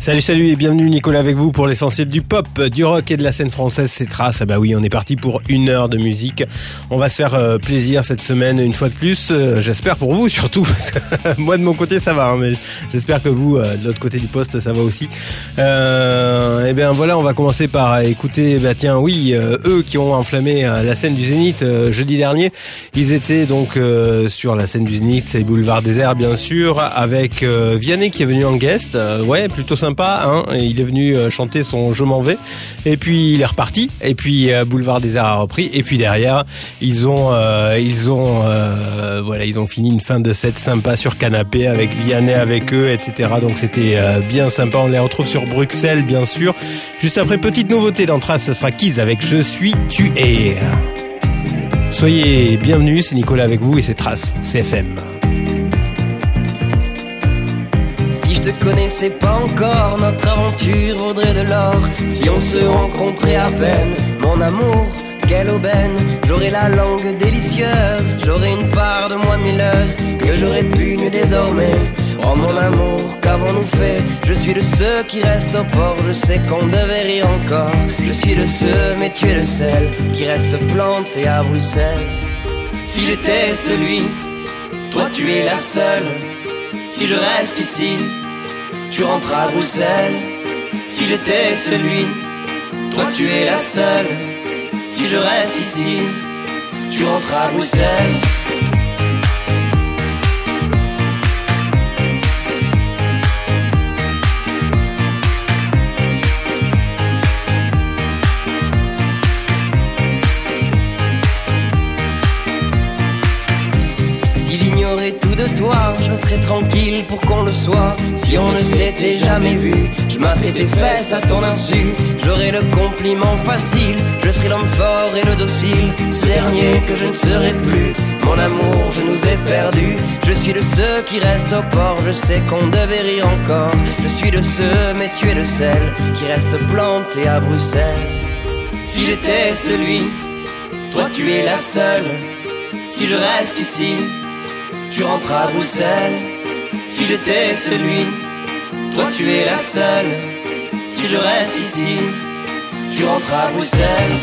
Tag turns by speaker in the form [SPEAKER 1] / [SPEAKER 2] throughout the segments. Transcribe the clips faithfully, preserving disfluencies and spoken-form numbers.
[SPEAKER 1] Salut, salut et bienvenue Nicolas avec vous pour l'essentiel du pop, du rock et de la scène française, c'est Trace. Ah bah oui, on est parti pour une heure de musique. On va se faire euh, plaisir cette semaine une fois de plus. Euh, j'espère pour vous surtout, parce que moi de mon côté ça va, hein, mais j'espère que vous, euh, de l'autre côté du poste, ça va aussi. Euh, et bien voilà, on va commencer par écouter, bah tiens oui, euh, eux qui ont enflammé euh, la scène du Zénith euh, jeudi dernier. Ils étaient donc euh, sur la scène du Zénith, c'est Boulevard Désert bien sûr, avec euh, Vianney qui est venu en guest. Euh, ouais, plutôt sympa. Hein, il est venu chanter son Je m'en vais et puis il est reparti et puis euh, Boulevard Désert a repris et puis derrière ils ont euh, ils ont euh, voilà ils ont fini une fin de set sympa sur canapé avec Vianney avec eux etc. Donc c'était euh, bien sympa. On les retrouve sur Bruxelles bien sûr. Juste après, petite nouveauté dans Trace, ça sera Kiz avec Je suis tu es. Soyez bienvenus, c'est Nicolas avec vous et c'est Trace C F M.
[SPEAKER 2] Je te connaissais pas encore, notre aventure vaudrait de l'or. Si on se rencontrait à peine, mon amour, quelle aubaine. J'aurais la langue délicieuse, j'aurais une part de moi milleuse que j'aurais pu nu désormais. Oh mon amour, qu'avons-nous fait? Je suis de ceux qui restent au port, je sais qu'on devait rire encore. Je suis de ceux, mais tu es le seul qui reste planté à Bruxelles. Si j'étais celui, toi tu es la seule. Si je reste ici, tu rentres à Bruxelles. Si j'étais celui, toi tu es la seule. Si je reste ici, tu rentres à Bruxelles. Tout de toi, je serais tranquille pour qu'on le soit. Si on ne s'était jamais vu, je m'attraperais tes fesses à ton insu. J'aurais le compliment facile, je serais l'homme fort et le docile. Ce dernier que je ne serai plus, mon amour, je nous ai perdus. Je suis de ceux qui restent au port, je sais qu'on devait rire encore. Je suis de ceux, mais tu es le seul qui reste planté à Bruxelles. Si j'étais celui, toi tu es la seule. Si je reste ici, tu rentres à Bruxelles. Si j'étais celui, toi tu es la seule. Si je reste ici, tu rentres à Bruxelles.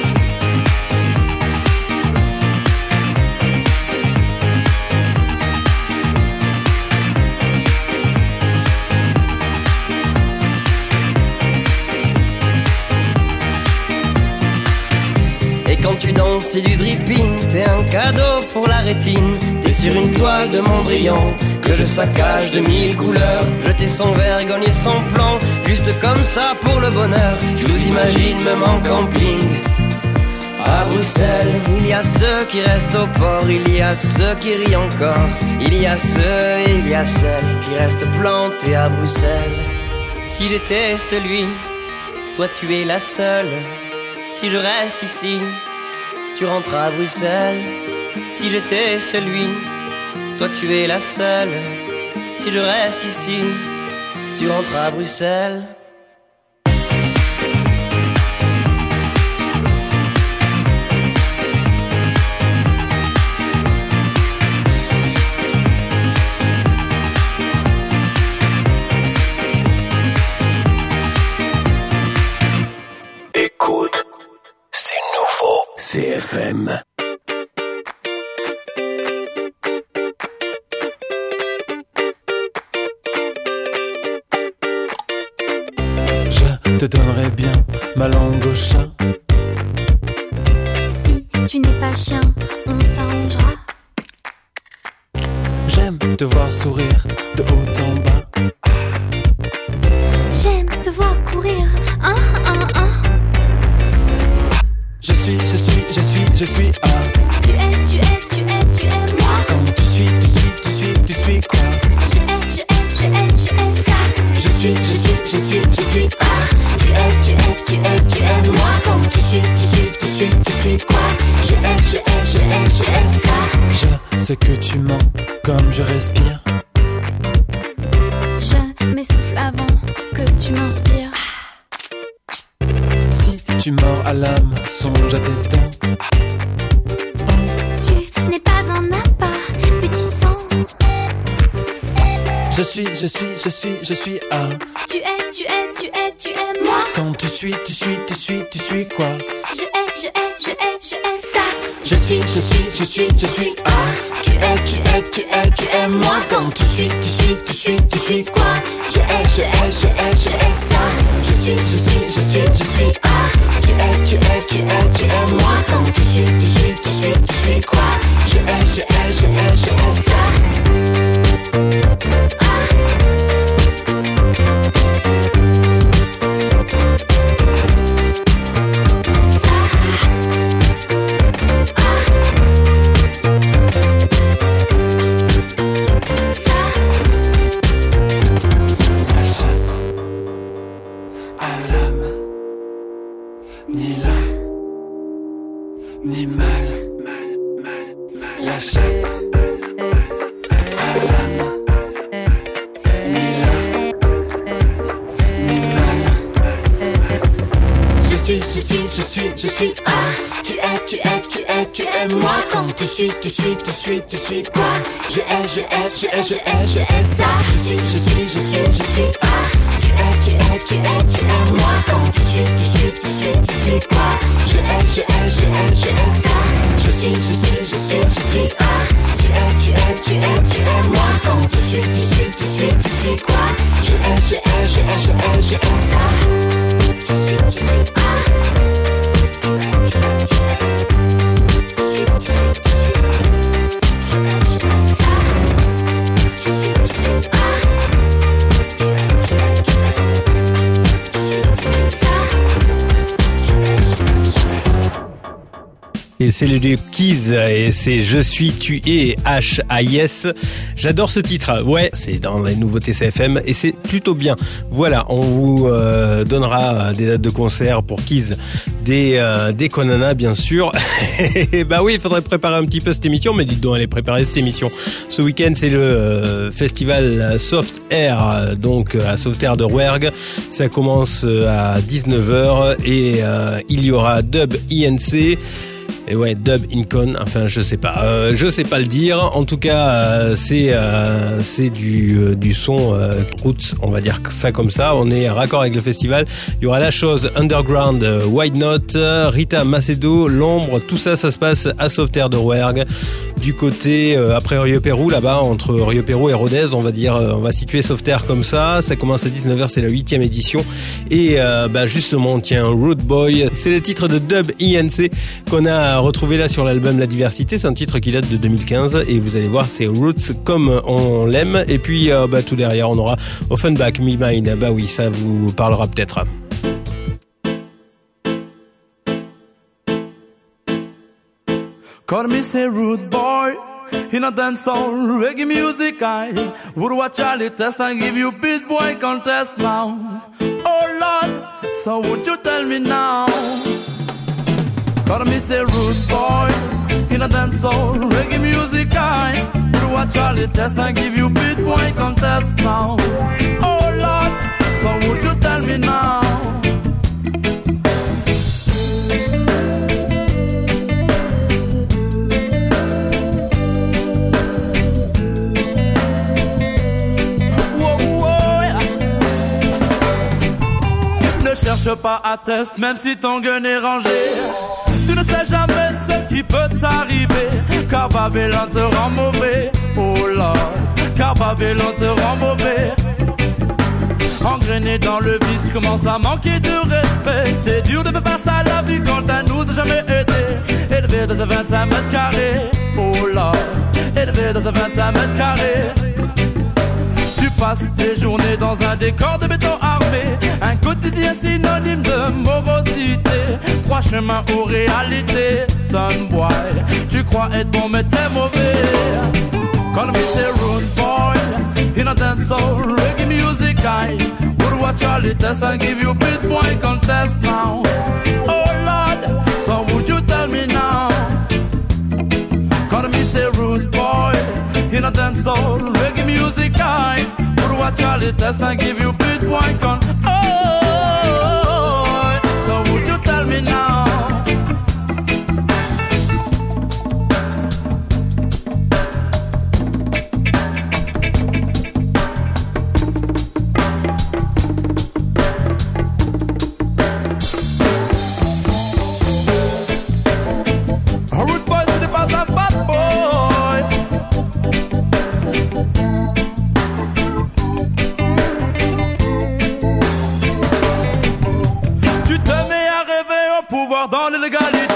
[SPEAKER 2] Quand tu danses, c'est du dripping, t'es un cadeau pour la rétine. T'es sur une toile de Mondrian que je saccage de mille couleurs. Jeter sans vergogne et sans plan, juste comme ça pour le bonheur. Je vous imagine même en camping à Bruxelles. Il y a ceux qui restent au port, il y a ceux qui rient encore. Il y a ceux et il y a celles qui restent plantés à Bruxelles. Si j'étais celui, toi tu es la seule. Si je reste ici, tu rentres à Bruxelles. Si j'étais celui, toi tu es la seule. Si je reste ici, tu rentres à Bruxelles.
[SPEAKER 1] Écoute, c'est nouveau. C F M.
[SPEAKER 3] Je te donnerai bien ma langue au chat.
[SPEAKER 4] Si tu n'es pas chien, on s'arrangera.
[SPEAKER 3] J'aime te voir sourire de haut en bas.
[SPEAKER 4] J'aime te voir courir, hein, hein, hein.
[SPEAKER 3] Je suis, je suis, je suis, je suis ah.
[SPEAKER 4] Tu es, tu es, tu es, tu es moi.
[SPEAKER 3] Quand tu suis, tu suis, tu suis, tu suis quoi?
[SPEAKER 4] Je hais, je hais, je hais, je hais ça.
[SPEAKER 3] Je suis, je suis, je suis, je suis ah.
[SPEAKER 4] Tu es, tu es, tu es, tu es moi.
[SPEAKER 3] Quand tu suis, tu suis, tu suis, tu suis quoi?
[SPEAKER 4] Je hais, je hais, je hais, je hais ça.
[SPEAKER 3] Je sais que tu mens comme je respire.
[SPEAKER 4] Je m'essouffle avant que tu m'inspires.
[SPEAKER 3] Si tu mords à l'âme, songe à tes dents.
[SPEAKER 4] Tu n'es pas un appât, petit sang.
[SPEAKER 3] Je suis, je suis, je suis, je suis un.
[SPEAKER 4] Tu es, tu es, tu es, tu es moi.
[SPEAKER 3] Quand tu suis, tu suis, tu suis, tu suis quoi?
[SPEAKER 4] Je hais, je hais, je hais, je hais ça.
[SPEAKER 3] Je suis, je suis, je suis, je suis un.
[SPEAKER 4] Tu es, tu es, tu es, tu es moi. Quand tu suis, tu suis, tu suis, tu suis quoi? Je hais, je hais, je hais, je hais ça.
[SPEAKER 3] Je suis, je suis, je suis, je suis un.
[SPEAKER 4] Tu es, tu es, tu es, tu es moi. Quand tu suis, tu suis, tu suis, tu suis quoi?
[SPEAKER 3] Je hais, je hais, je hais, je hais ça.
[SPEAKER 4] Je suis ah, tu es, tu es, tu es, tu es moi. Quand tu suis, tu suis, tu suis, tu suis quoi? Je hais, je hais, je hais, je hais, je hais ça. Je suis, je suis, je suis, je suis ah, tu es, tu es, tu es, tu es moi. Quand tu suis, tu suis, tu suis, tu suis quoi? Je hais, je hais, je hais, je hais ça. Je suis, je suis, je suis, je suis ah, tu es, tu es, tu es, tu es moi. Quand tu suis, tu suis, tu suis, tu suis quoi? Je hais, je hais, je hais, je hais, je hais ça. Je suis, je suis ah.
[SPEAKER 1] Et c'est le duo Keys et c'est Je suis, tu es, H A I S. J'adore ce titre. Ouais, c'est dans les nouveautés C F M et c'est plutôt bien. Voilà, on vous euh, donnera des dates de concert pour Keys dès, euh, dès qu'on en a, bien sûr. Et bah oui, il faudrait préparer un petit peu cette émission, mais dites donc, allez préparer cette émission. Ce week-end, c'est le euh, festival Soft Air, donc à Soft Air de Rouergue. Ça commence à dix-neuf heures et euh, il y aura Dub I N C. Et ouais, Dub Incon, enfin je sais pas, euh, je sais pas le dire. En tout cas, euh, c'est euh, c'est du euh, du son euh, roots, on va dire ça comme ça. On est raccord avec le festival. Il y aura La Chose, Underground, euh, Wide Note, Rita Macedo, L'Ombre. Tout ça, ça se passe à Soft Air de Rouergue, du côté euh, après Rieux-Pérou, là-bas entre Rieux-Pérou et Rodez. On va dire, euh, on va situer Soft Air comme ça. Ça commence à dix-neuf heures, c'est la huitième édition. Et euh, bah justement, tiens, Root Boy, c'est le titre de Dub I N C qu'on a retrouvé là sur l'album La Diversité. C'est un titre qui date de deux mille quinze et vous allez voir, c'est Roots comme on l'aime. Et puis euh, bah, tout derrière on aura Offenbach, Me Mine. Bah oui, ça vous parlera peut-être.
[SPEAKER 5] Call me say rude boy, in a dancehall reggae music I would watch all the test and give you beat boy contest now. Oh Lord, so would you tell me now? Call me say rude boy, in a dancehall reggae music I would watch all the test and give you beat boy contest now. Oh Lord, so would you tell me now? Ne cherche pas à test, même si ton gun est rangé. Tu ne sais jamais ce qui peut t'arriver, car Babylone te rend mauvais. Oh Lord, car Babylone te rend mauvais. Engrainé dans le vice, tu commences à manquer de respect. C'est dur de faire face à la vie quand elle nous a jamais aidé. Élevé dans un vingt-cinq mètres carrés. Oh Lord, élevé dans un vingt-cinq mètres carrés. Tu passes tes journées dans un décor de béton armé, un quotidien synonyme de morosité. Trois chemins aux réalités, son boy. Tu crois être bon mais t'es mauvais. Call me say rude boy, in a dancehall reggae music I would watch all the tests and give you beat boy contest now. Oh Lord, so would you tell me now? Call me say rude boy, in a dancehall reggae music I would watch all the tests and give you beat boy con. Oh, so would you tell me now?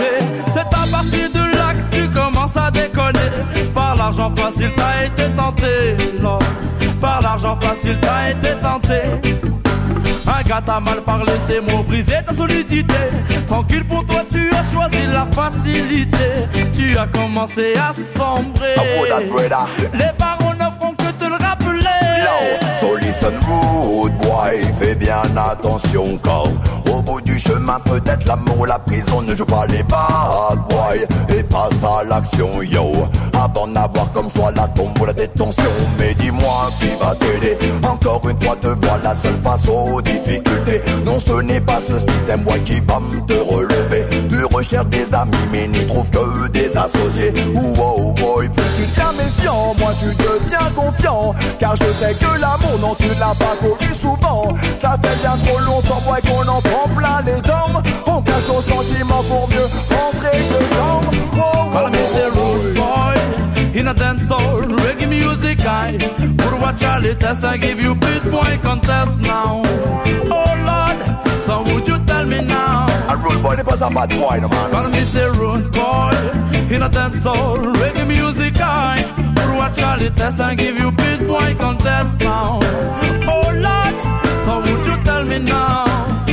[SPEAKER 5] arrivé. C'est à partir de là que tu commences à déconner. Par l'argent facile t'as été tenté, Lord. Par l'argent facile t'as été tenté. Un gars t'a mal parlé, ses mots brisé ta solidité. Tranquille pour toi, tu as choisi la facilité. Tu as commencé à sombrer. Les barons ne feront que te le rappeler.
[SPEAKER 6] So listen rude boy, fais bien attention car au bout du chemin peut-être l'amour ou la prison ne joue pas les bad boy. Et passe à l'action yo, avant d'avoir comme choix la tombe ou la détention. Mais dis-moi qui va t'aider, encore une fois te voilà seul face aux difficultés. Non ce n'est pas ce système boy qui va me te relever. Tu recherches des amis mais n'y trouves que des associés. Ouh oh boy, plus tu deviens méfiant, moi tu deviens confiant. Car je sais que l'amour non tu l'as pas connu souvent. Ça fait bien trop longtemps boy qu'on en prend plein les dents. On cache nos sentiments pour mieux rentrer dedans. Oh,
[SPEAKER 5] call me the rude boy in a dancehall reggae music I would watch all the test I give you beat boy contest now. Oh Lord, so would you tell me now?
[SPEAKER 6] A rude boy n'est pas un bad boy no man.
[SPEAKER 5] Call me the rude boy in a dancehall reggae music I would watch all the test I give you beat boy contest now. Oh Lord, so would you tell me now?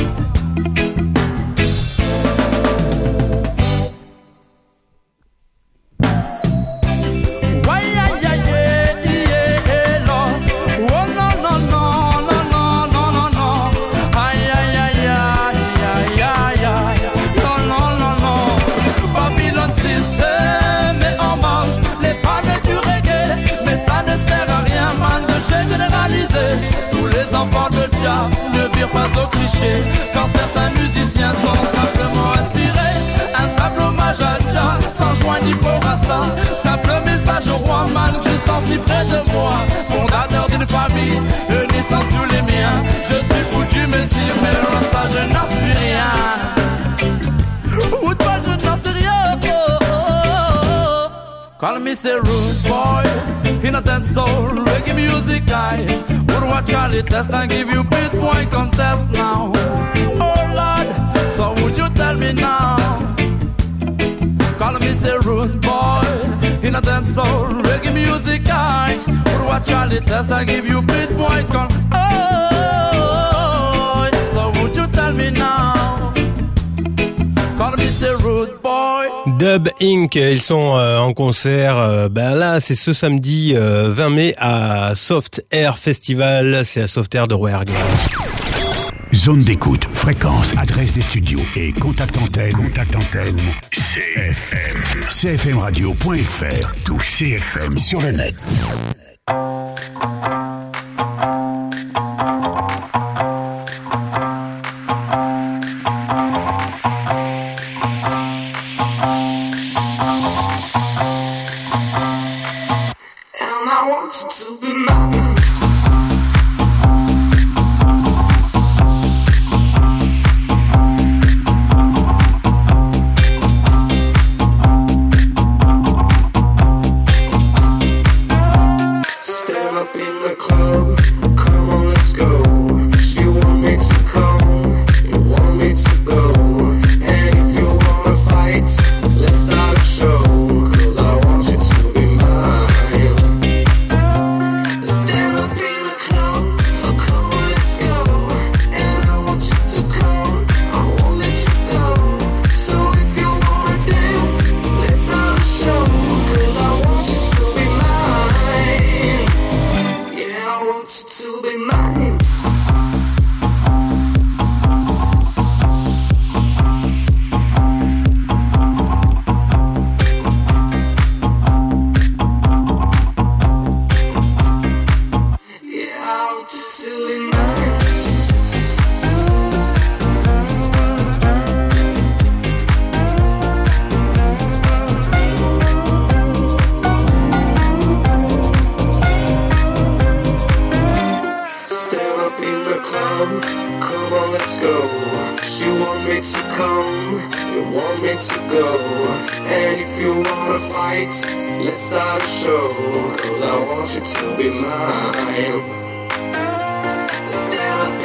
[SPEAKER 5] Ne virent pas au cliché quand certains musiciens sont simplement inspirés. Un simple hommage à Jah, sans joint ni faux rasta. Simple message au roi man que je sens si près de moi. Fondateur d'une famille, unissant tous les miens. Je suis foutu mais si mais rasta je n'en suis rien. Ou toi je n'en sais rien. Oh, oh, oh. Call me say rude boy in a dancehall reggae music I would watch all the test and give you beat boy contest now. Oh Lord, so would you tell me now? Call me say rude boy in a dancehall reggae music I would watch all the test and give you beat boy contest. Oh, so would you tell me now? Call me say rude boy.
[SPEAKER 1] Dub Inc, ils sont euh, en concert, euh, ben là c'est ce samedi euh, vingt mai à Soft Air Festival, c'est à Soft Air de Rouergue.
[SPEAKER 7] Zone d'écoute, fréquence, adresse des studios et contact antenne. Contact antenne C F M. C F M radio point F R. Tout C F M sur le net.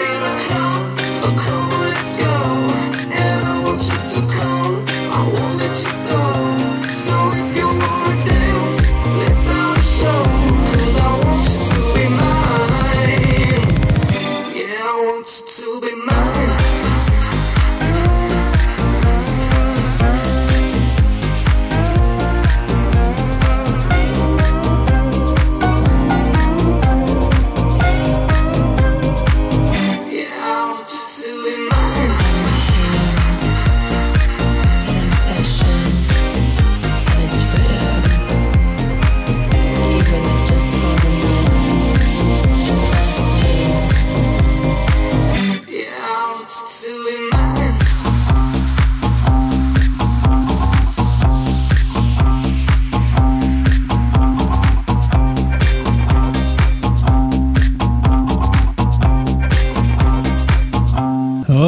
[SPEAKER 8] I won't let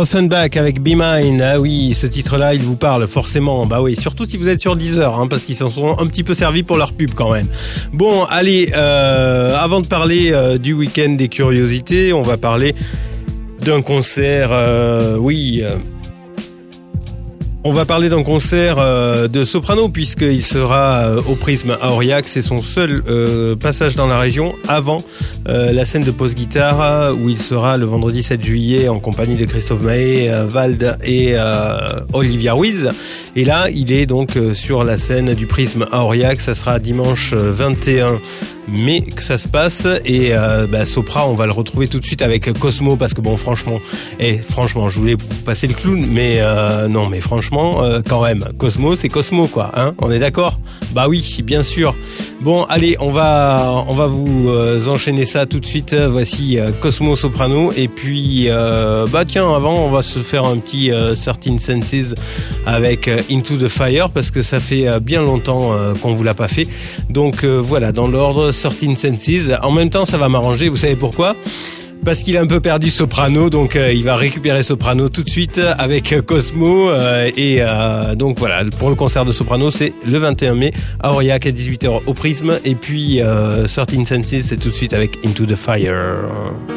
[SPEAKER 1] Offenbach avec Be Mine. Ah oui, ce titre-là, il vous parle forcément. Bah oui, surtout si vous êtes sur Deezer, hein, parce qu'ils s'en sont un petit peu servis pour leur pub quand même. Bon, allez, euh, avant de parler euh, du week-end des curiosités, on va parler d'un concert, euh, oui... Euh, On va parler d'un concert euh, de soprano puisqu'il sera euh, au Prisme à Aurillac. C'est son seul euh, passage dans la région avant euh, la scène de pause guitare où il sera le vendredi sept juillet en compagnie de Christophe Mahé, euh, Vald et euh, Olivia Ruiz. Et là, il est donc euh, sur la scène du Prisme à Aurillac. Ça sera dimanche vingt et un mai que ça se passe. Et euh, bah, Sopra, on va le retrouver tout de suite avec Cosmo parce que bon, franchement, eh, franchement, je voulais vous passer le clown, mais euh, non, mais franchement. Euh, quand même, Cosmo c'est Cosmo quoi, hein, on est d'accord? Bah oui, bien sûr. Bon, allez, on va on va vous euh, enchaîner ça tout de suite. Voici euh, Cosmo Soprano et puis euh, bah tiens, avant on va se faire un petit euh, thirteen Senses avec euh, Into the Fire parce que ça fait euh, bien longtemps euh, qu'on vous l'a pas fait. Donc euh, voilà, dans l'ordre thirteen Senses. En même temps, ça va m'arranger, vous savez pourquoi? Parce qu'il a un peu perdu Soprano, donc euh, il va récupérer Soprano tout de suite avec euh, Cosmo. Euh, et euh, donc voilà, pour le concert de Soprano, c'est le vingt et un mai à Aurillac à dix-huit heures au Prisme. Et puis euh, thirteen Senses, c'est tout de suite avec Into the Fire.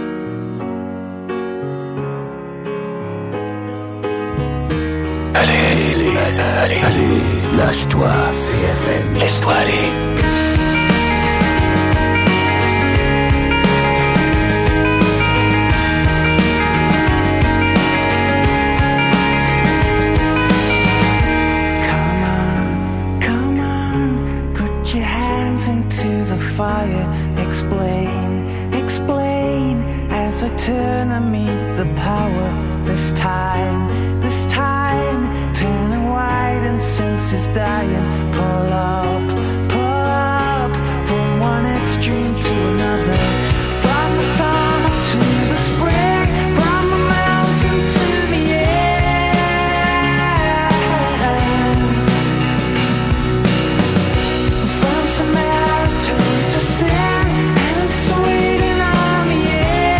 [SPEAKER 7] Allez, allez, allez, allez, lâche-toi, C F M, laisse-toi aller.
[SPEAKER 8] Fire, explain, explain as I turn and meet the power. This time, this time, turning white and senses dying. Pull up, pull up, from one extreme to another. From the summer to the spring, from the mountain to the air. From Samaritan to sin, and it's waiting on the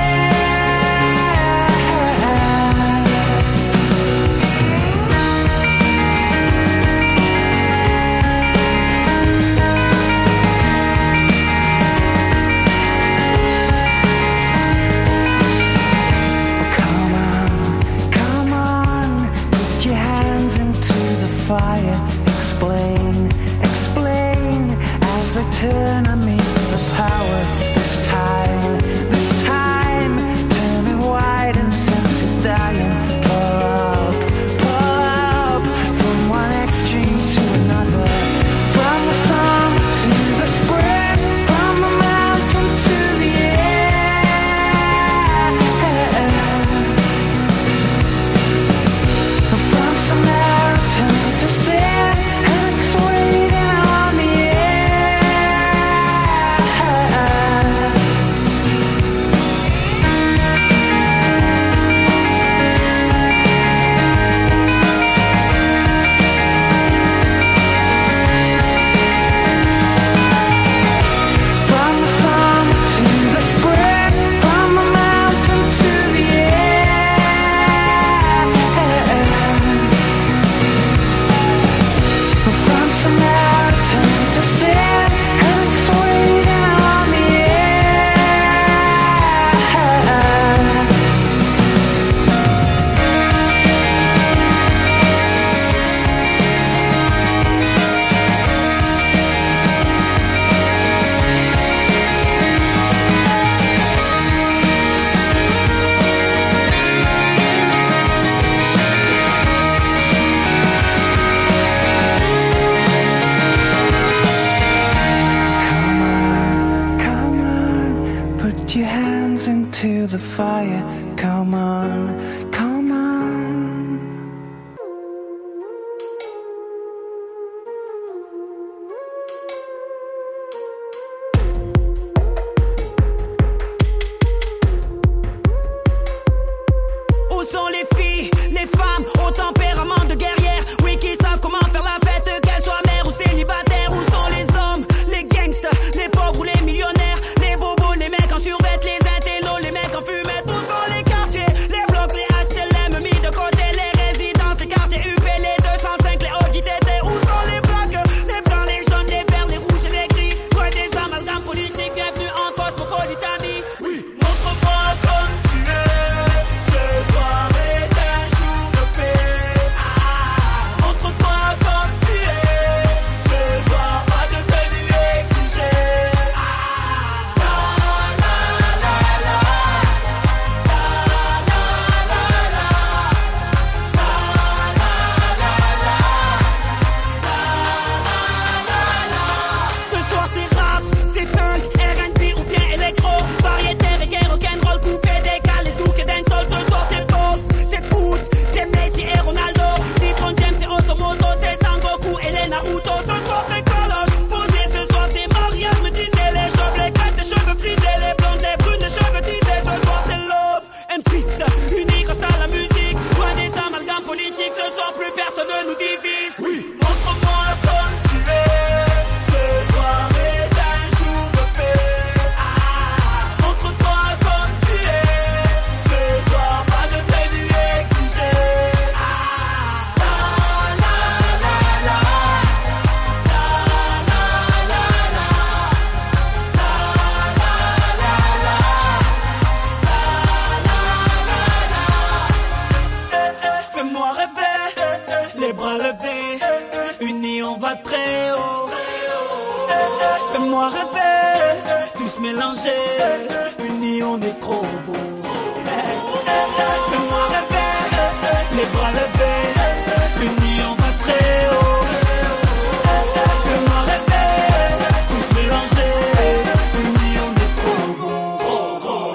[SPEAKER 8] Come on, come on, put your hands into the fire. Explain, explain as I turn and meet the power. This time, this time, turning white and senses dying. Pull up, pull up, from one extreme to another. From the summer to the spring, from the mountain to the air. From Samaritan to sin, and it's waiting on the air.
[SPEAKER 9] très haut. Fais-moi rêver, tous mélangés, unis on est trop beaux. Fais-moi rêver, les bras levés, unis on va très haut. Fais-moi rêver, tous mélangés, unis on est trop beaux. Trop beaux.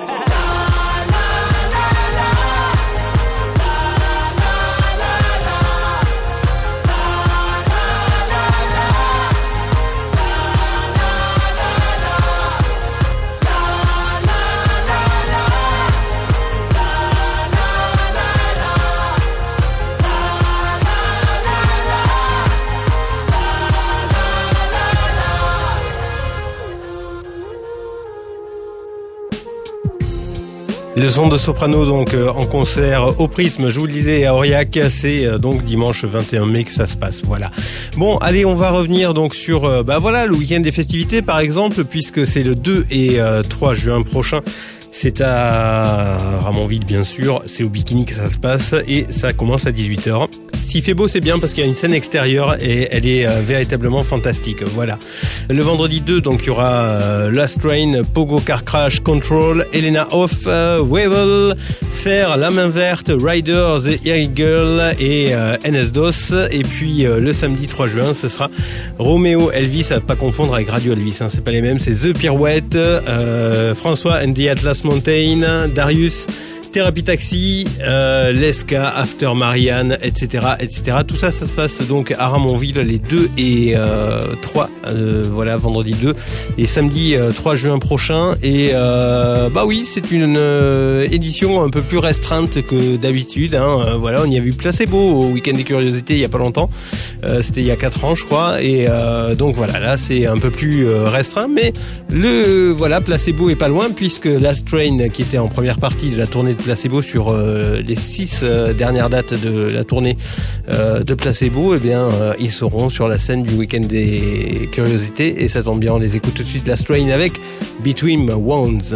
[SPEAKER 1] Le son de soprano donc euh, en concert au Prisme, je vous le disais à Aurillac, c'est euh, donc dimanche vingt et un mai que ça se passe, voilà. Bon, allez, on va revenir donc sur euh, bah voilà, le week-end des festivités par exemple, puisque c'est le deux et euh, trois juin prochain. C'est à Ramonville bien sûr, c'est au Bikini que ça se passe et ça commence à dix-huit heures. S'il fait beau, c'est bien parce qu'il y a une scène extérieure et elle est euh, véritablement fantastique. Voilà. Le vendredi deux, donc il y aura euh, Last Train, Pogo Car Crash, Control, Elena Hoff, euh, Wevel, Fer, La Main Verte, Riders, The Airy Girl et euh, N S DOS. Et puis euh, le samedi trois juin, ce sera Romeo Elvis, à pas confondre avec Radio Elvis, hein, c'est pas les mêmes, c'est The Pirouette, euh, François and the Atlas Mountain, Darius, Thérapie Taxi, euh, Leska, After Marianne, et cetera, et cetera. Tout ça, ça se passe donc à Ramonville les deux et euh, trois, euh, voilà, vendredi deux et samedi euh, trois juin prochain. Et euh, bah oui, c'est une euh, édition un peu plus restreinte que d'habitude. Hein. Euh, voilà, on y a vu Placebo au Week-end des Curiosités il y a pas longtemps. Euh, c'était il y a quatre ans, je crois. Et euh, donc voilà, là c'est un peu plus euh, restreint, mais le voilà, Placebo est pas loin puisque Last Train, qui était en première partie de la tournée de Placebo sur euh, les six euh, dernières dates de la tournée euh, de Placebo, eh bien euh, ils seront sur la scène du Week-end des Curiosités et ça tombe bien, on les écoute tout de suite. Last Train avec Between Wounds.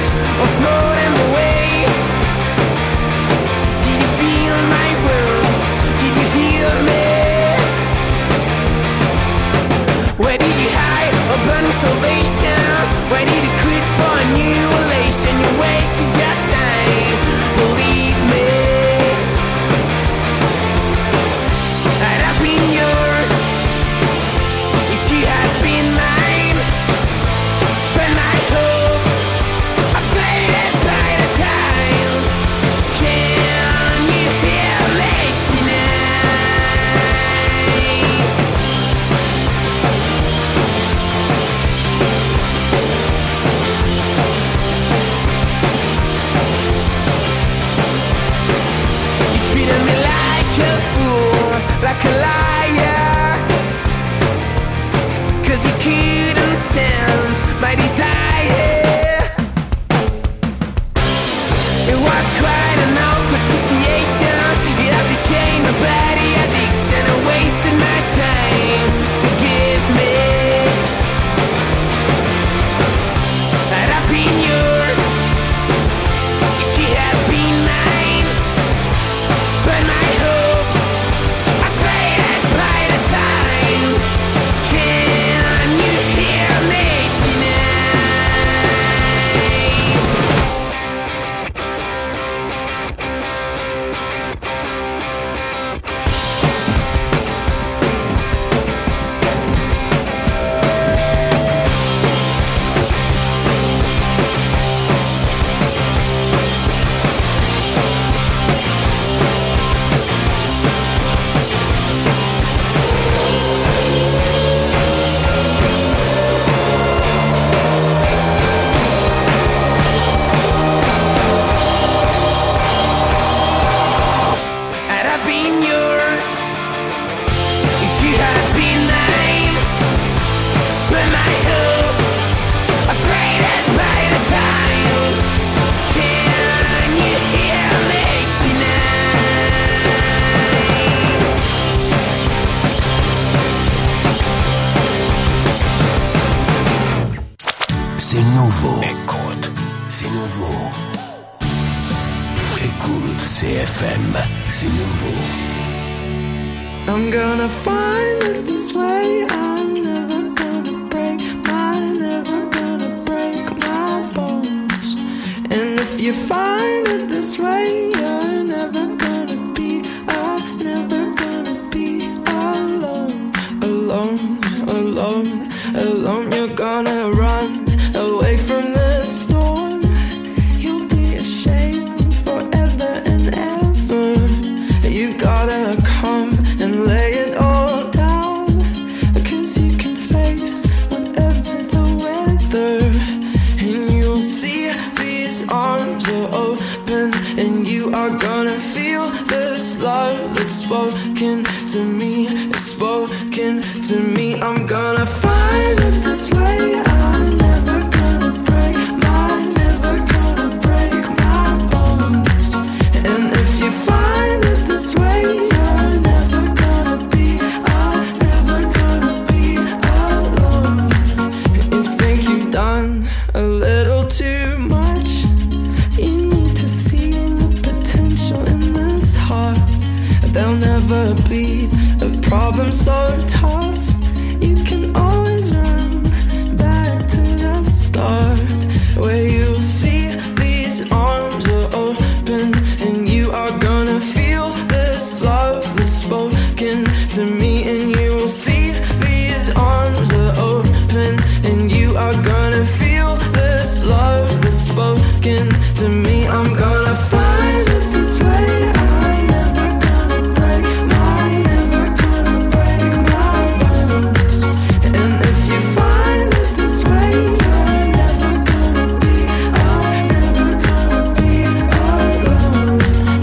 [SPEAKER 10] Feel my world
[SPEAKER 7] Écoute, c'est nouveau. Écoute, C F M, c'est nouveau.
[SPEAKER 8] I'm gonna find it this way. I'm never gonna break my, never gonna break my bones. And if you find it this way, you're never gonna be, I'm never gonna be alone, alone, alone, alone. You're gonna run away from the storm. You'll be ashamed forever and ever. You gotta come and lay it all down, cause you can face whatever the weather. And you'll see these arms are open, and you are gonna feel this love that's spoken to me, it's spoken to me. I'm gonna find it this way. I'm never gonna break my, never gonna break my bones. And if you find it this way, you're never gonna be, I'm never gonna be alone. You think you've done a little too much. You need to see the potential in this heart. There'll never be a problem so tough. You can always run back to the start, where you'll see these arms are open, and you are gonna feel this love that's spoken to me. And you will see these arms are open, and you are gonna feel this love that's spoken to me. I'm gonna find it this way. I'm never gonna break my, never gonna break my bones. And if you find it this way, you're never gonna be, I'm never gonna be alone.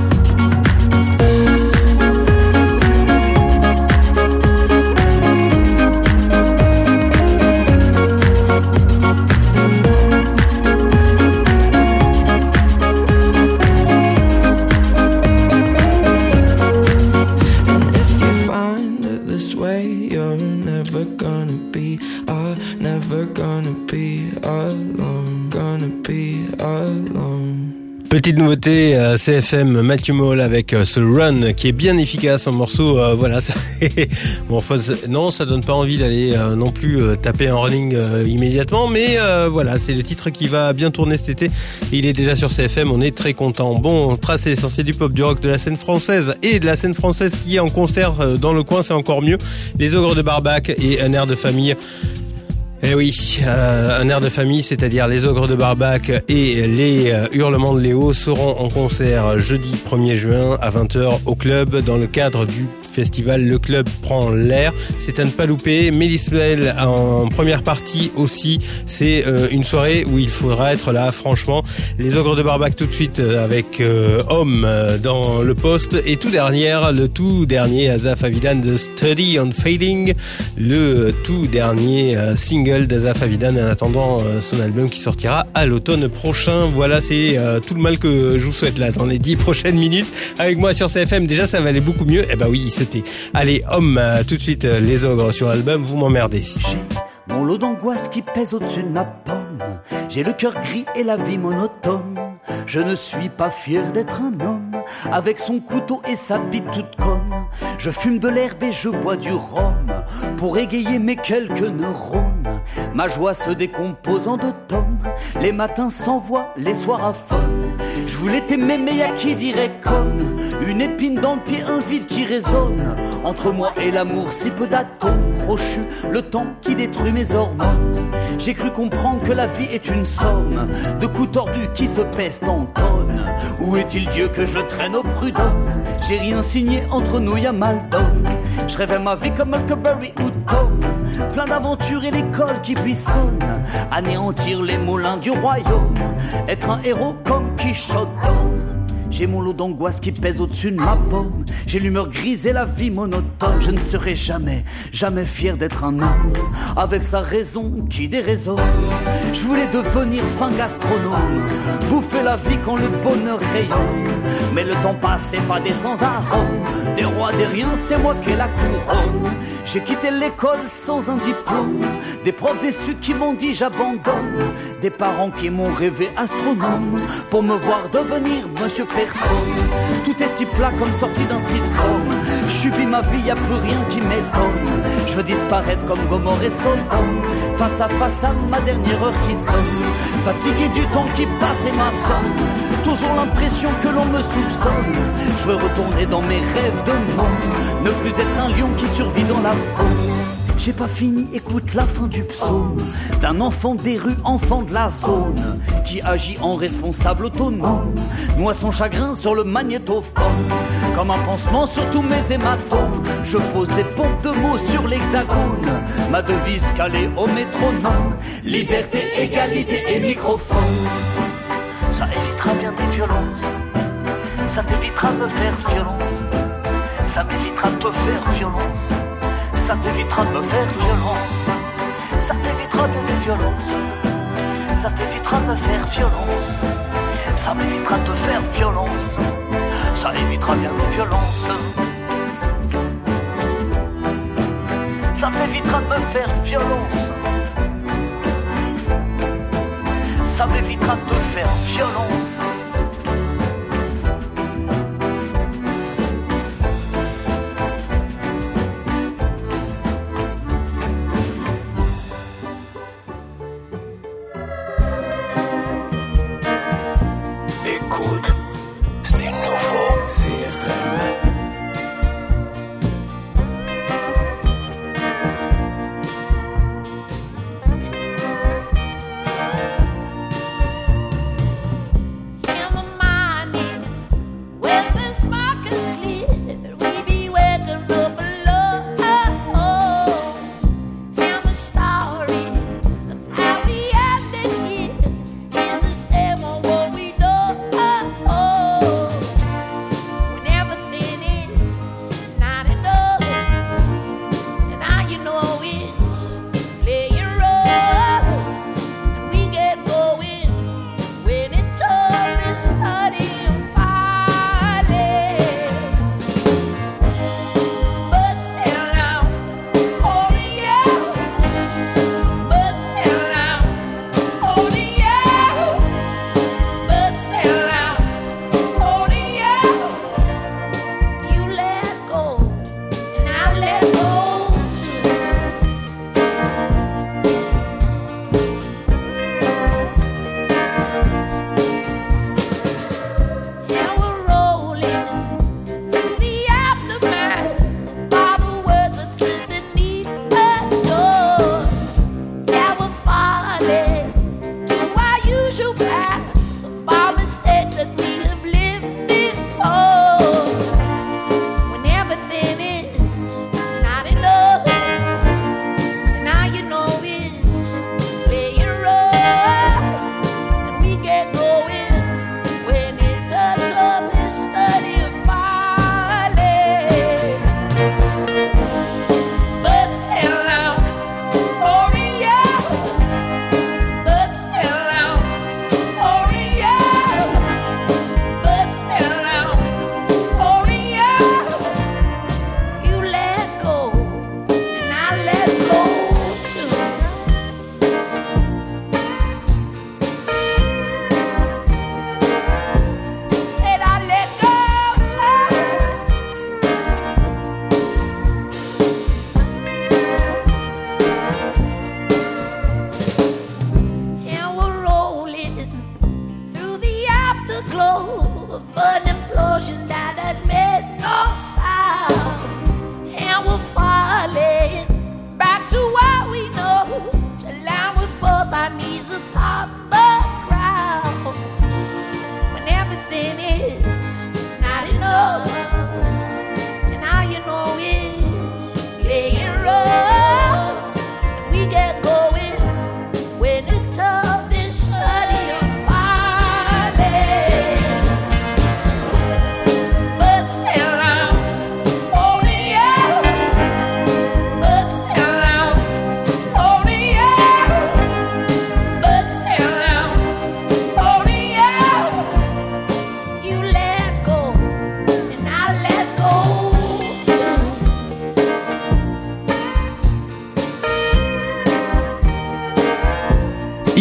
[SPEAKER 8] And if you find it this way, you're never gonna be, I'm never gonna be alone, gonna be alone.
[SPEAKER 1] Petite nouveauté, euh, C F M, Matthew Mole avec euh, ce Run qui est bien efficace, un morceau, euh, voilà, ça, bon, faut, non, ça donne pas envie d'aller euh, non plus euh, taper en running euh, immédiatement, mais euh, voilà, c'est le titre qui va bien tourner cet été, il est déjà sur C F M, on est très content. Bon, on trace l'essentiel du pop, du rock, de la scène française, et de la scène française qui est en concert euh, dans le coin, c'est encore mieux, les Ogres de Barbac et un air de famille. Eh oui, euh, un air de famille, c'est-à-dire les Ogres de Barbac et les euh, Hurlements de Léo seront en concert jeudi premier juin à vingt heures au club dans le cadre du festival Le Club prend l'air. C'est à ne pas louper. Mélis Bell en première partie aussi. C'est euh, une soirée où il faudra être là, franchement. Les Ogres de Barbac tout de suite avec euh, Homme dans le poste. Et tout dernier, le tout dernier Asaf Avidan, The Study on Fading, le tout dernier euh, single d'Asaf Avidan en attendant euh, son album qui sortira à l'automne prochain. Voilà, c'est euh, tout le mal que je vous souhaite là dans les dix prochaines minutes avec moi sur C F M. Déjà ça va aller beaucoup mieux. Eh ben oui, c'était. Allez, Homme, euh, tout de suite euh, les Ogres sur l'album, vous m'emmerdez.
[SPEAKER 10] J'ai mon lot d'angoisse qui pèse au-dessus de ma pomme. J'ai le cœur gris et la vie monotone. Je ne suis pas fier d'être un homme avec son couteau et sa bite toute conne. Je fume de l'herbe et je bois du rhum pour égayer mes quelques neurones. Ma joie se décompose en deux tomes. Les matins sans voix, les soirs affolent. Je voulais t'aimer mais y'a qui dirait comme une épine dans le pied, un vide qui résonne. Entre moi et l'amour, si peu d'atomes crochus, le temps qui détruit mes hormones. J'ai cru comprendre que la vie est une somme de coups tordus qui se pèsent en tonnes. Où est-il Dieu que je le traîne au prud'homme? J'ai rien signé, entre nous y'a mal d'homme. Je rêvais ma vie comme Huckleberry ou Tom, plein d'aventures et l'école qui buissonne. Anéantir les moulins du royaume, être un héros comme Quichotte. J'ai mon lot d'angoisse qui pèse au-dessus de ma paume. J'ai l'humeur grise et la vie monotone. Je ne serai jamais, jamais fier d'être un homme avec sa raison qui déraisonne. Je voulais devenir fin gastronome, bouffer la vie quand le bonheur rayonne. Mais le temps passe et pas des sans arômes. Des rois, des riens, c'est moi qui ai la couronne. J'ai quitté l'école sans un diplôme, des profs déçus qui m'ont dit j'abandonne. des parents qui m'ont rêvé astronome pour me voir devenir monsieur personne. Tout est si plat comme sorti d'un sitcom. Je subis ma vie, y a plus rien qui m'étonne. Je veux disparaître comme Gomorrhe et Sodome, face à face à ma dernière heure qui sonne. Fatigué du temps qui passe et ma somme, toujours l'impression que l'on me soupçonne. Je veux retourner dans mes rêves de monde, ne plus être un lion qui survit dans la faune. J'ai pas fini, écoute la fin du psaume d'un enfant des rues, enfant de la zone, qui agit en responsable autonome, noie son chagrin sur le magnétophone. Comme un pansement sur tous mes hématomes, je pose des pompes de mots sur l'hexagone. Ma devise calée au métronome, liberté, égalité et microphone. Ça évitera bien des violences, ça t'évitera de me faire violence, ça m'évitera de te faire violence, ça t'évitera de me faire violence, ça t'évitera bien des violences, ça t'évitera de me faire violence, ça m'évitera de te faire violence, ça évitera bien des violences, ça t'évitera de me faire violence, ça m'évitera de te faire violence.
[SPEAKER 11] Écoute, c'est nouveau, C F M.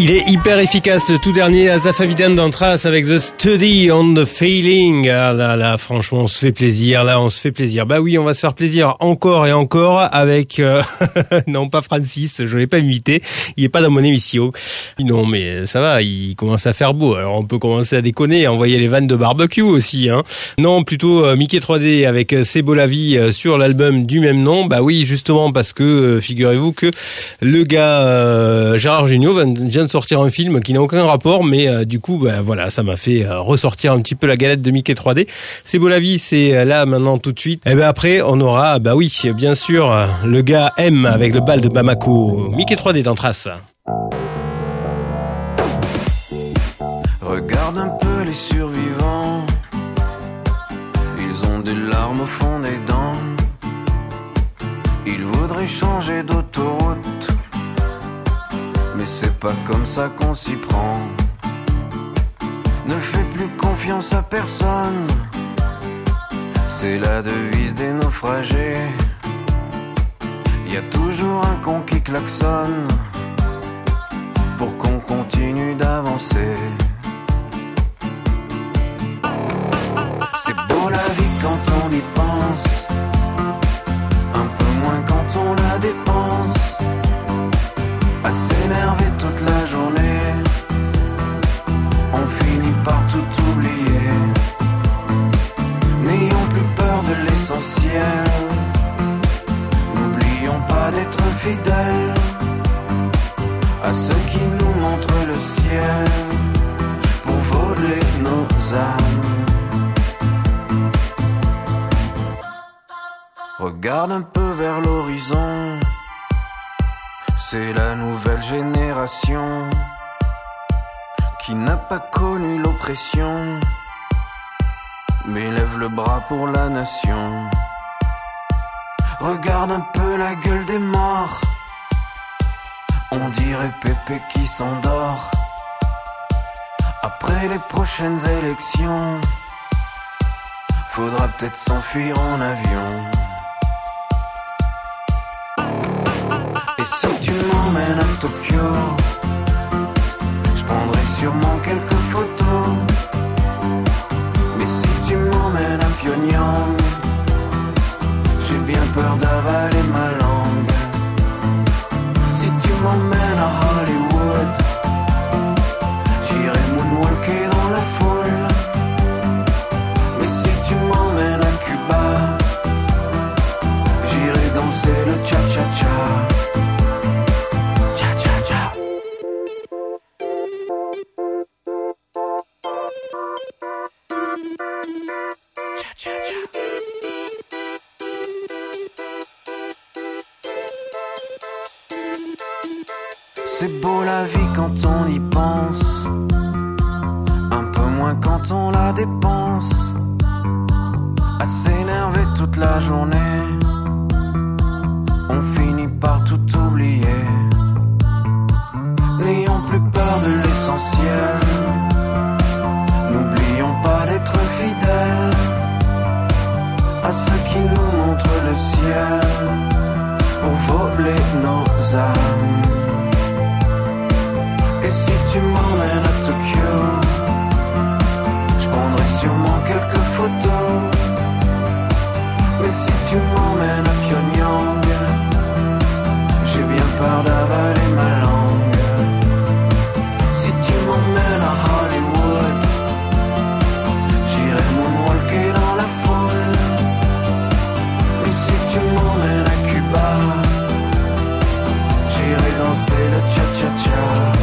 [SPEAKER 1] Il est hyper efficace, le tout dernier Asaf Avidan d'Antras avec The Study on the Feeling. Ah là là, franchement, on se fait plaisir, là, on se fait plaisir. Bah oui, on va se faire plaisir encore et encore avec, euh, non pas Francis, je l'ai pas imité, il est pas dans mon émission. Non mais ça va, il commence à faire beau, alors on peut commencer à déconner et envoyer les vannes de barbecue aussi, hein. Non, plutôt euh, Mickey trois D avec euh, C'est beau la vie euh, sur l'album du même nom. Bah oui, justement parce que, euh, figurez-vous que le gars euh, Gérard Jugnot vient de sortir un film qui n'a aucun rapport, mais euh, du coup, bah, voilà, ça m'a fait euh, ressortir un petit peu la galette de Mickey trois D. C'est beau la vie, c'est euh, là maintenant tout de suite. Et ben après, on aura, bah oui, bien sûr, euh, le gars M avec le bal de Bamako. Mickey trois D d'Antras.
[SPEAKER 12] Regarde un peu les survivants, ils ont des larmes au fond des dents. Ils voudraient changer d'autoroute, mais c'est pas comme ça qu'on s'y prend. Ne fais plus confiance à personne, c'est la devise des naufragés. Y a toujours un con qui klaxonne pour qu'on continue d'avancer. C'est beau la vie quand on y pense, un peu moins quand on la dépense. À s'énerver toute la journée, on finit par tout oublier. N'ayons plus peur de l'essentiel, n'oublions pas d'être fidèles à ceux qui nous montrent le ciel pour voler nos âmes. Regarde un peu vers l'horizon, c'est la nouvelle génération qui n'a pas connu l'oppression, mais lève le bras pour la nation. Regarde un peu la gueule des morts, on dirait Pépé qui s'endort. Après les prochaines élections, faudra peut-être s'enfuir en avion. Et si tu m'emmènes à Tokyo, je prendrai sûrement quelques photos. Mais si tu m'emmènes à Pyongyang, j'ai bien peur d'avaler ma langue. Si tu m'emmènes à Hollywood, j'irai moonwalker dans la foule. Mais si tu m'emmènes à Cuba, j'irai danser le cha-cha-cha. C'est beau la vie quand on y pense, un peu moins quand on la dépense. À s'énerver toute la journée, on finit par tout oublier. N'ayons plus peur de l'essentiel, n'oublions pas d'être fidèles à ceux qui nous montrent le ciel pour voler nos âmes. Et si tu m'emmènes à Tokyo, je prendrai sûrement quelques photos. Mais si tu m'emmènes à Pyongyang, j'ai bien peur d'avaler ma langue. Si tu m'emmènes à Hollywood, j'irai moonwalker dans la foule. Mais si tu m'emmènes à Cuba, j'irai danser le cha-cha-cha.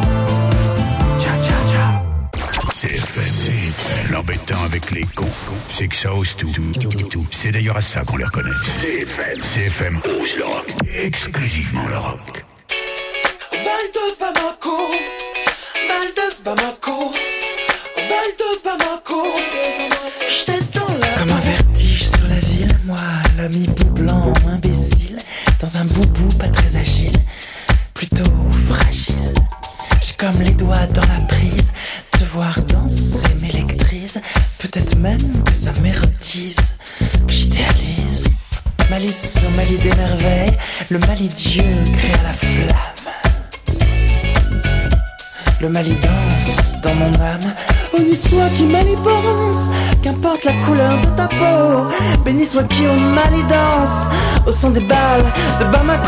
[SPEAKER 7] C F M, l'embêtant avec les cons, c'est que ça ose tout, tout, tout, tout. C'est d'ailleurs à ça qu'on les reconnaît. C F M, C F M ose le rock, exclusivement le rock.
[SPEAKER 9] Bal de Bamako, bal de Bamako, bal de Bamako. J'étais dans la
[SPEAKER 13] comme un vertige sur la ville, moi, l'ami bout blanc, imbécile, dans un boubou pas très agile, plutôt fragile. J'ai comme les doigts dans la prise. Te voir danser m'électrise, peut-être même que ça m'érotise, que j'idéalise. Malice au Mali d'émerveil, le Mali Dieu crée la flamme. le mal y danse dans mon âme. Honni soit qui mal y pense, qu'importe la couleur de ta peau. Béni soit qui au mal y danse, au son des balles de Bamako.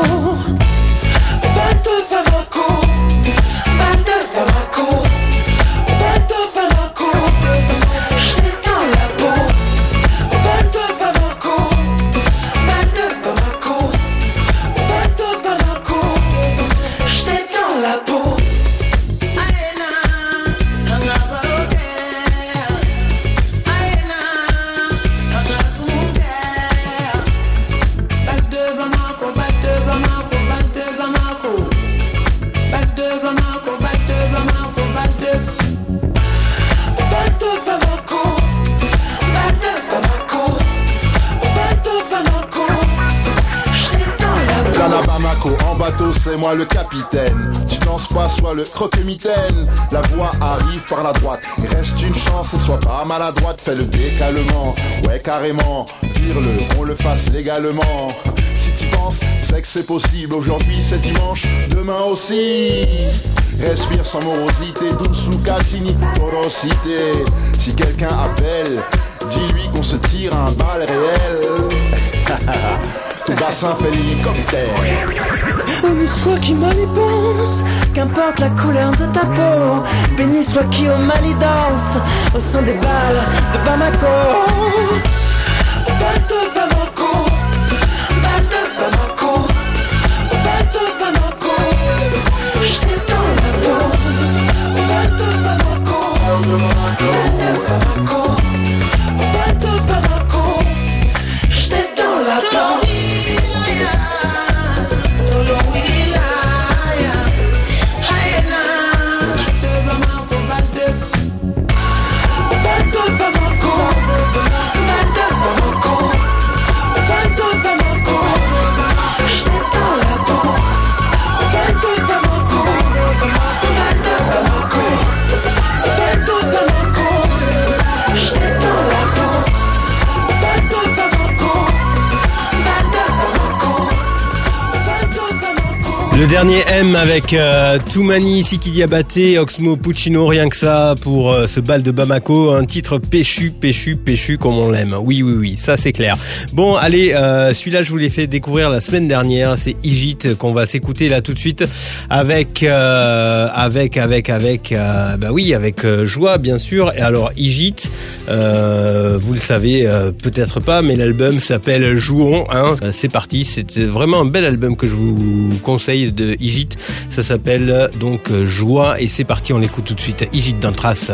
[SPEAKER 13] Bal de Bamako, bal de Bamako, bal de Bamako, j'étais dans la peau. Bal de Bamako, bal de Bamako, bal de Bamako, j'étais dans la peau.
[SPEAKER 14] En bateau, c'est moi le capitaine. Tu danses pas, sois le croque-mitaine. La voix arrive par la droite. Il reste une chance et sois pas maladroite. Fais le décalement, ouais carrément. Vire-le, on le fasse légalement. Si tu penses, c'est que c'est possible. Aujourd'hui c'est dimanche, demain aussi. Respire sans morosité, douce ou Cassini, porosité. Si quelqu'un appelle, dis-lui qu'on se tire un bal réel. Ton bassin fait l'hélicoptère.
[SPEAKER 13] Honni soit qui mal y pense, qu'importe la couleur de ta peau. Béni soit qui au mal y danse, au son des balles de Bamako. Bal de Bamako, bal de Bamako, bal de Bamako, j'étais dans la peau. Bal de Bamako, bal de Bamako, bal de Bamako, j'étais dans la peau.
[SPEAKER 1] Le dernier M avec euh, Toumani, Siki Diabaté, Oxmo Puccino, rien que ça pour euh, ce bal de Bamako, un titre péchu, péchu, péchu comme on l'aime. Oui, oui, oui, ça c'est clair. Bon, allez, euh, celui-là je vous l'ai fait découvrir la semaine dernière, c'est Igit qu'on va s'écouter là tout de suite avec, euh, avec, avec, avec, euh, bah oui, avec euh, joie bien sûr. Et alors Igit, euh, vous le savez euh, peut-être pas, mais l'album s'appelle Jouons. Hein. C'est parti, c'était vraiment un bel album que je vous conseille de Igit, ça s'appelle donc Joie et c'est parti, on l'écoute tout de suite. Igit dans Trace.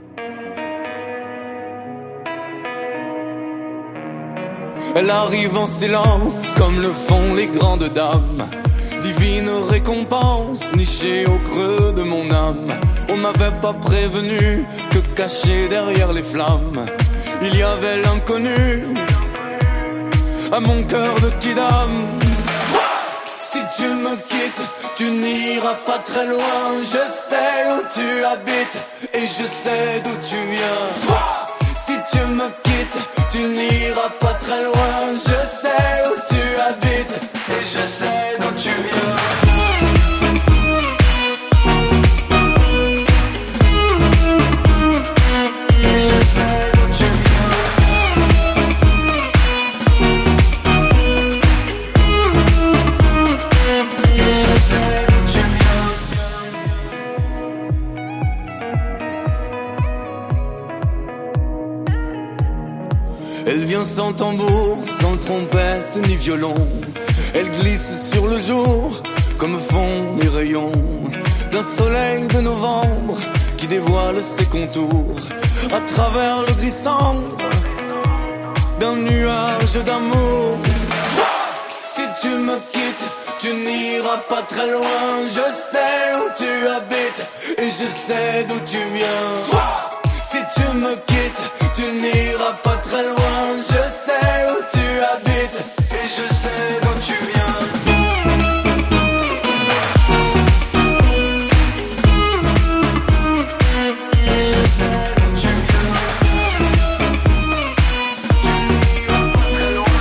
[SPEAKER 15] Elle arrive en silence comme le font les grandes dames. Divine récompense nichée au creux de mon âme. On m'avait pas prévenu que caché derrière les flammes il y avait l'inconnu à mon cœur de kidam. Si tu me quittes, tu n'iras pas très loin. Je sais où tu habites et je sais d'où tu viens. Si tu me quittes, tu n'iras pas très loin. Je sais où tu habites et je sais d'où tu viens. Elle vient sans tambour, sans trompette ni violon. Elle glisse sur le jour, comme font les rayons d'un soleil de novembre qui dévoile ses contours à travers le gris cendre d'un nuage d'amour. Si tu me quittes, tu n'iras pas très loin. Je sais où tu habites et je sais d'où tu viens. Si tu me quittes, tu n'iras pas très loin. Je sais où tu habites et je sais d'où tu viens. Et je sais d'où tu viens. Tu n'iras pas très loin.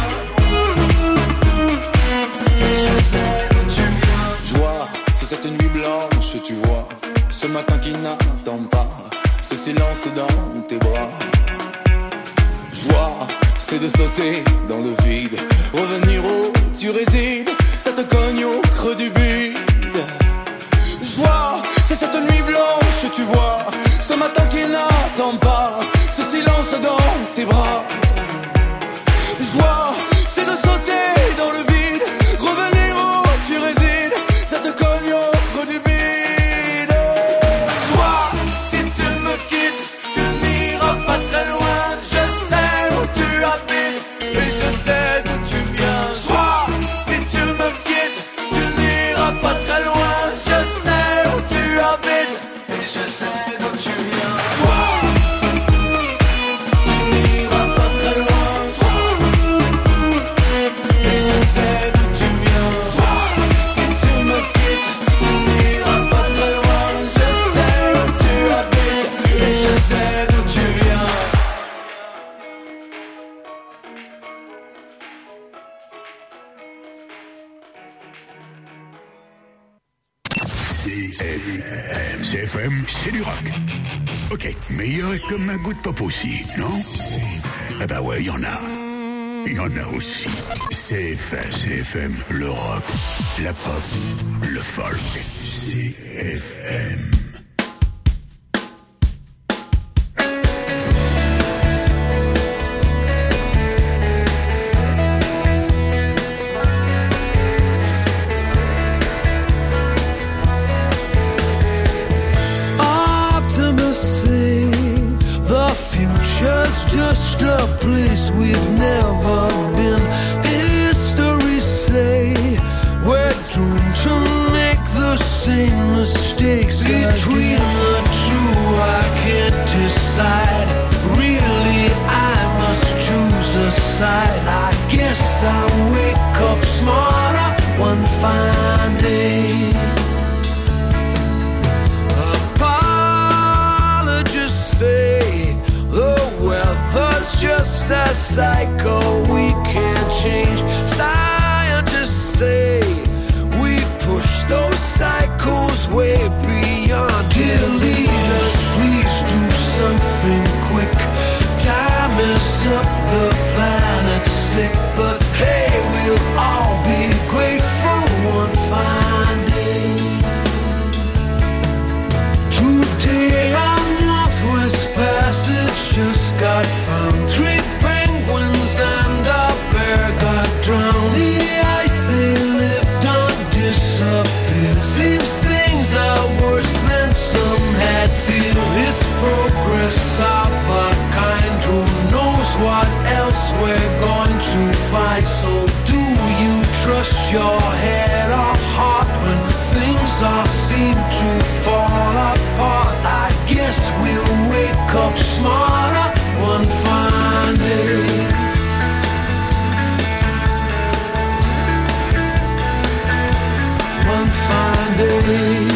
[SPEAKER 15] Et je sais d'où tu viens. Joie, c'est cette nuit blanche, tu vois. Ce ce silence dans tes bras. Joie, c'est de sauter dans le vide, revenir où tu résides, ça te cogne au creux du bide. Joie, c'est cette nuit blanche, tu vois, ce matin qui n'attend pas, ce silence dans tes bras. Joie, c'est de sauter dans le vide, revenir où tu résides, ça te cogne au creux du bide. Joie, si tu me quittes, tu n'iras pas très loin, je sais où tu habites, et je sais d'où tu viens. Joie, si tu me quittes, tu n'iras pas très loin, je sais où tu habites, et je sais d'où tu viens. Joie, tu n'iras pas très loin.
[SPEAKER 7] C F M, c'est du rock. Ok, mais il y aurait comme un goût de pop aussi, non? Ah bah ouais, il y en a. Il y en a aussi. C F M, C F M, le rock, la pop, le folk. C F M.
[SPEAKER 9] Just a place we've never been. History say we're doomed to make the same mistakes. Between the two I can't decide. Really I must choose a side. I guess I'll wake up smarter one fine day. Apologists say the weather's just a cycle we can't change. Scientists say we push those cycles way beyond. Dear leaders, please do something quick. Time is up, the planet's sick. But hey, we'll all be grateful one fine day. Today our Northwest Passage just got found. Three penguins and a bear got drowned. The ice they lived on disappeared. Seems things are worse than some had feared. It's progress of a kind. Who knows what else we're going to find? So do you trust your head or heart when things all seem to fall apart? I guess we'll wake up smarter one fine day. One fine day.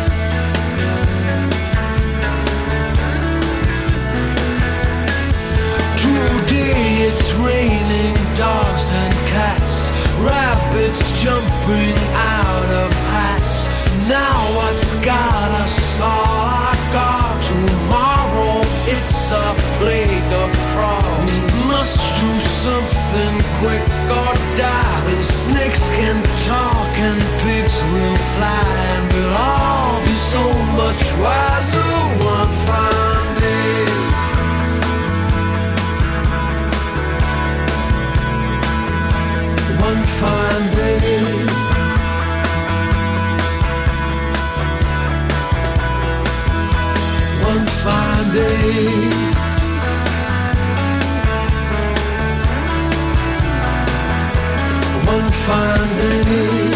[SPEAKER 9] Today it's raining dogs and cats, rabbits jumping out of hats. Now what's got us all our guard? Tomorrow it's a plague of frogs. We must do something quick or die. And snakes can talk and pigs will fly, and we'll all be so much wiser one fine day. One fine day. One fine day. One fine day.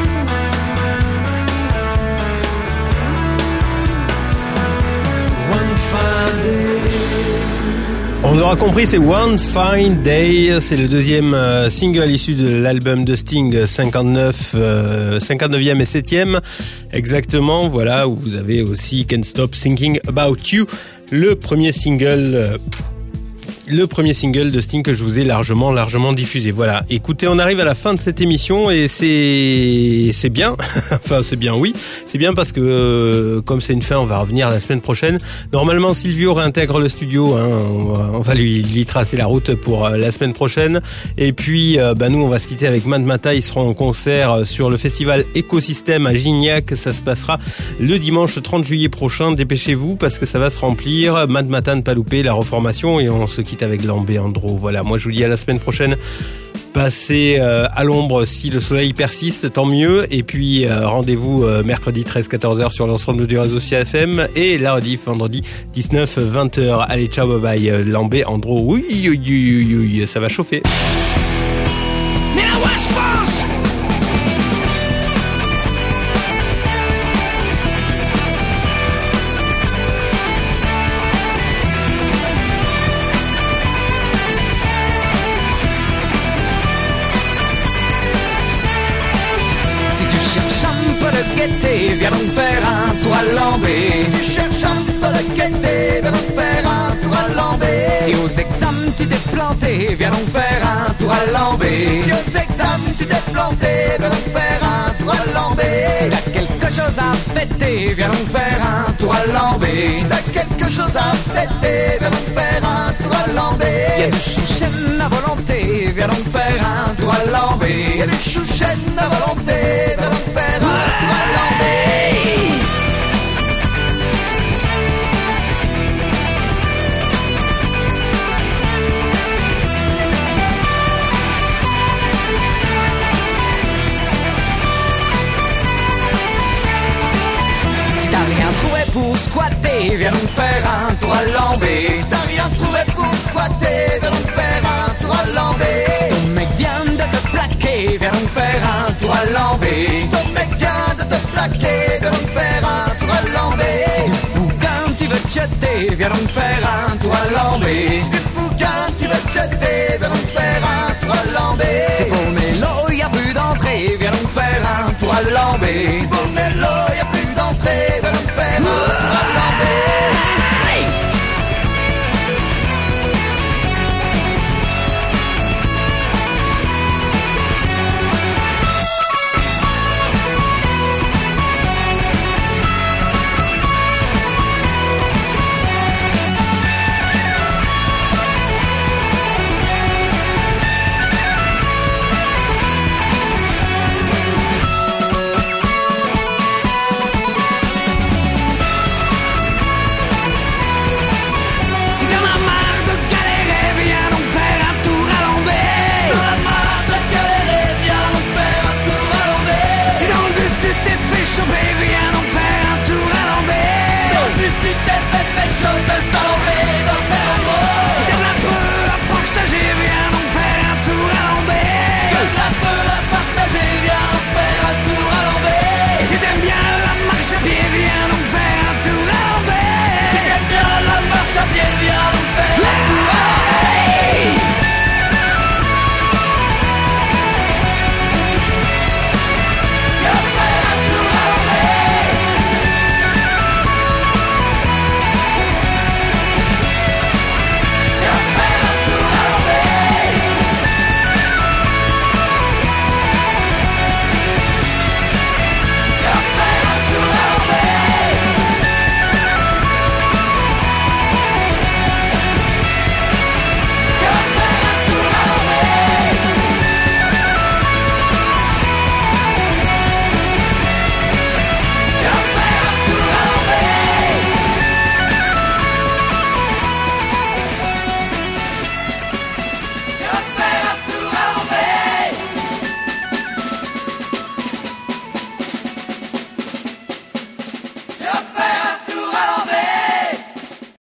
[SPEAKER 9] One fine day.
[SPEAKER 1] On l'aura compris, c'est One Fine Day. C'est le deuxième euh, single issu de l'album de Sting, cinquante-neuf, euh, cinquante-neuvième et septième. Exactement, voilà, où vous avez aussi Can't Stop Thinking About You, le premier single euh, le premier single de Sting que je vous ai largement, largement diffusé. Voilà. Écoutez, on arrive à la fin de cette émission et c'est, c'est bien. Enfin, c'est bien, oui. C'est bien parce que, euh, comme c'est une fin, on va revenir la semaine prochaine. Normalement, Silvio réintègre le studio, hein. On va, on va lui, lui tracer la route pour euh, la semaine prochaine. Et puis, euh, bah, nous, on va se quitter avec Mad Mata. Ils seront en concert sur le festival Écosystème à Gignac. Ça se passera le dimanche trente juillet prochain. Dépêchez-vous parce que ça va se remplir. Mad Mata, ne pas louper, la reformation, et on se quitte avec Lambé Andro. Voilà, moi je vous dis à la semaine prochaine. Passez euh, à l'ombre si le soleil persiste, tant mieux. Et puis euh, rendez-vous euh, mercredi treize à quatorze heures sur l'ensemble du réseau C F M et la rediff vendredi dix-neuf à vingt heures. Allez, ciao, bye bye. Euh, Lambé Andro, oui, oui, oui, oui, oui, ça va chauffer.
[SPEAKER 16] Viens donc faire un tour à Lambé. Si tu cherches un peu de gaieté, viens donc faire un tour à Lambé. Si aux examens tu t'es planté, viens donc faire un tour à Lambé. Si aux examens tu t'es planté, viens donc faire un tour à Lambé. Si t'as quelque chose à fêter, viens donc faire un tour à Lambé. Si t'as quelque chose à fêter, viens donc faire un tour à Lambé. Y'a du chouchen à volonté, viens donc faire un tour à Lambé. Y'a du chouchen à volonté, viens donc faire un tour à Lambé. Pour squatter, viens donc faire un tour à Lambé. Si t'as rien trouvé pour squatter, viens donc faire un tour à Lambé. Si ton mec vient de te plaquer, viens donc faire un tour à Lambé. Si ton mec vient de te plaquer, viens donc faire un tour à Lambé. Si du bouquin tu veux te jeter, viens donc faire un tour à Lambé. Si du bouquin tu veux te jeter, viens donc faire un tour à Lambé. Si pour Mélo y'a plus d'entrée, viens donc faire un tour à Lambé. Si pour Mélo y'a plus d'entrée,